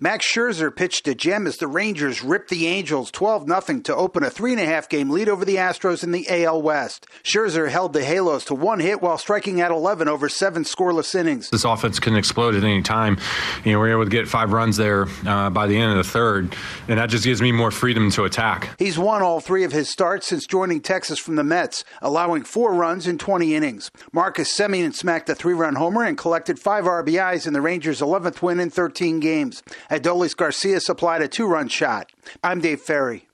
Max Scherzer pitched a gem as the Rangers ripped the Angels 12-0 to open a 3.5-game lead over the Astros in the AL West. Scherzer held the Halos to one hit while striking out 11 over 7 scoreless innings. This offense can explode at any time. We're able to get 5 runs there by the end of the third, and that just gives me more freedom to attack. He's won all 3 of his starts since joining Texas from the Mets, allowing 4 runs in 20 innings. Marcus Semien smacked a 3-run homer and collected 5 RBIs in the Rangers' 11th win in 13 games. Adolis Garcia supplied a 2-run shot. I'm Dave Ferry.